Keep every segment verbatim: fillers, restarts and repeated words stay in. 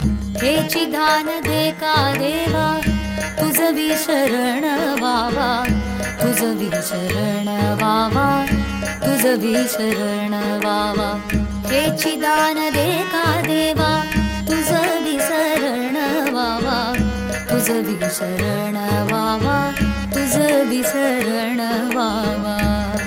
हे चिदान दे का देवा तुझ विशरण वावा तुझ विशरण वावा तुझ विशरण वावा हे चिदान दे का देवा तुझ विसरण वावा तुझ विसरण वावा तुझ विसरण वावा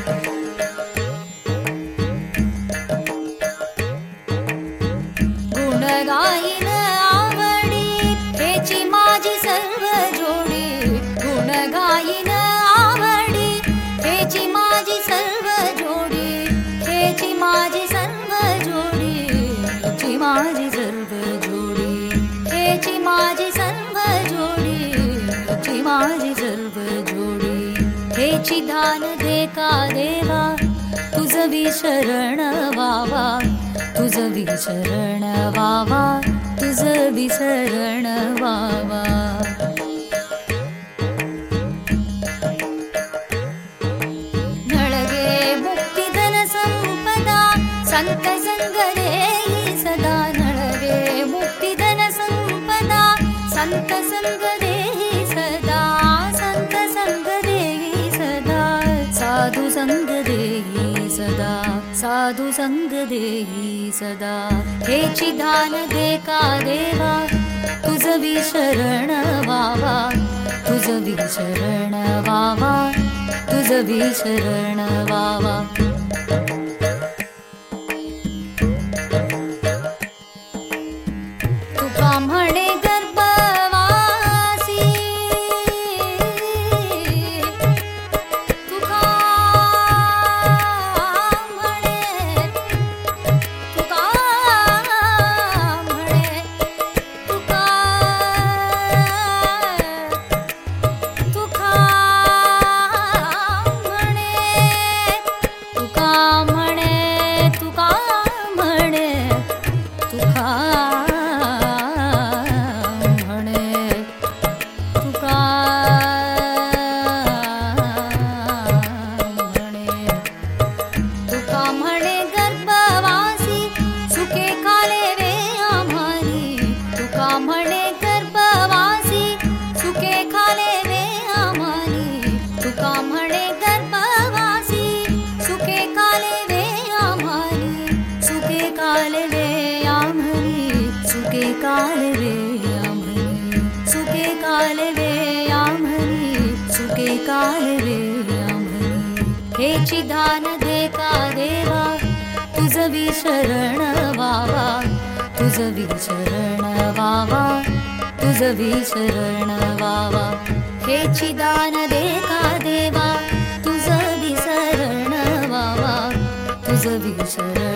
गुण गाईन आवडी हेची माझी सर्व जोडी गुण गाईन आवडी हेची माझी सर्व जोडी हेची माझी सर्व जोडी हेची माझी सर्व जोडी हेची माझी सर्व जोडी हेची माझी सर्व जोडी हेची दान दे का देवा तुझ विशरण वावा तुझ विसरण वावा तुझ विसरण वावा नळगे मुक्तिधन संपदा संत संग देई सदा नळगे मुक्तिधन संपदा संत संग देई सदा संत संग देई सदा साधु संग देई सदा साधु संग देई सदा हेची दान दे का देवा तुझ विशरण वावा तुझ विशरण वावा तुझ विशरण वावा तुका म्हणे गर्भवासी तुका कालवे आम्ही सुखे कालवे आम्ही सुखे कालवे आम्ही हेची दान दे का देवा तुझ विशरण वावा तुझ विशरण वावा तुझ विशरण वावा हेची दान दे का देवा तुझ विसरण वावा तुझ विसरण